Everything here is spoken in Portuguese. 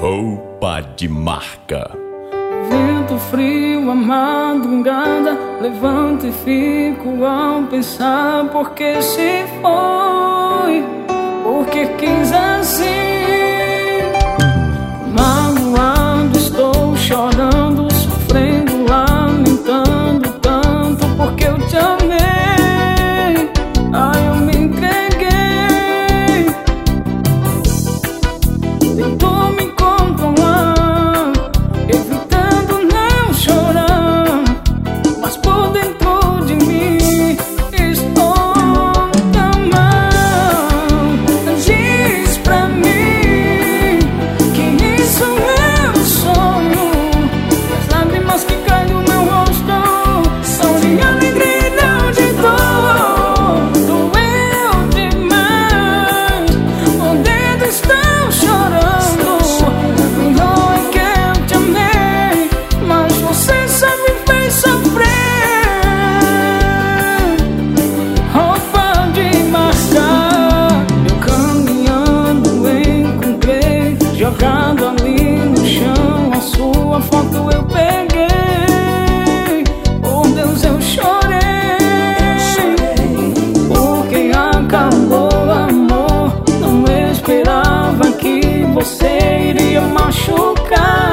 roupa de marca. Vento frio, a madrugada, levanto e fico ao pensar por que se foi, porque quis assim. Magoado estou, chorando, sofrendo, lamentando tanto porque eu te amei. Ai, eu me entreguei, tentou me controlar, evitando não chorar, mas por dentro de mim estou tão mal. Diz pra mim que isso é um sonho, as lágrimas que caem do meu rosto são de alegria e não de dor. Doeu demais, os dedos estão chorando. Não é que eu te amei, mas você só me fez sofrer. Roupa de marca, eu caminhando encontrei, jogado ali no chão, a sua foto eu peguei. Por Deus eu chorei, porque acabou o amor. Não esperava que você iria machucar.